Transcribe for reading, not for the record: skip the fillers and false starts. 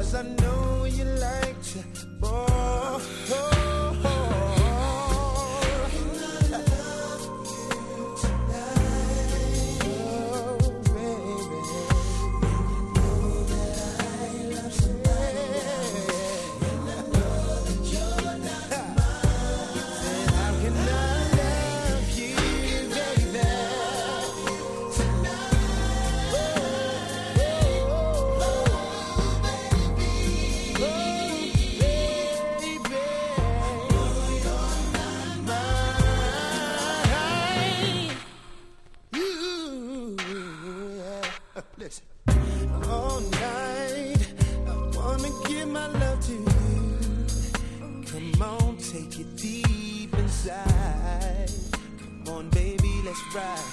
'cause I know you like to ball. Listen, all night I wanna give my love to you. Come on, take it deep inside. Come on, baby, let's ride.